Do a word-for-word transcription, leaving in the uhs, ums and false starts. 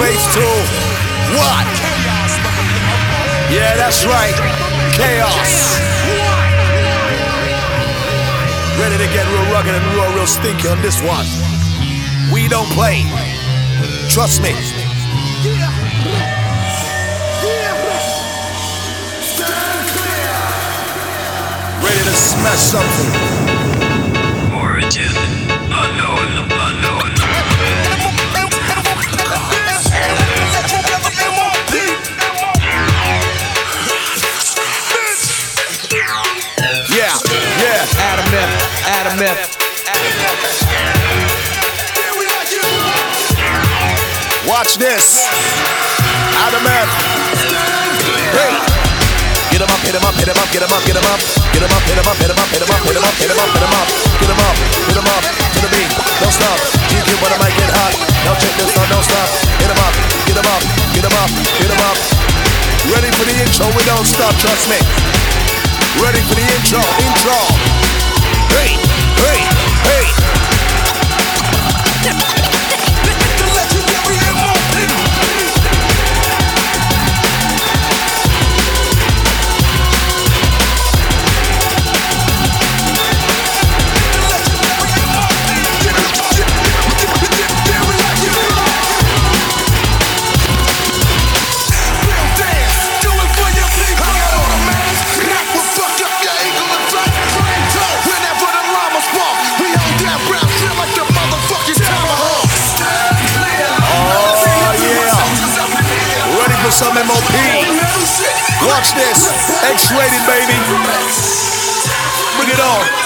Phase two. What? Yeah, that's right. Chaos. Ready to get real rugged and real, real stinky on this one. We don't play. Trust me. Ready to smash something. Origin unknown, unknown. Yeah, yeah. Adam F, Adam F. Watch this. Adam F. Hey. Get him up, hit him up, hit him up, get him up, get him up. Get him up, hit him up, hit him up, hit him up, hit him up, hit him up, hit him up. Get him up, hit him up, to the beat. Don't stop. G Q when I might get hot. Now check this out, don't stop. Hit him up, get him up, get him up, hit him up. Ready for the intro, we don't stop, trust me. Ready for the intro, intro. Hey, hey, hey. Some M O P. Watch this. X-rated, baby. Bring it on.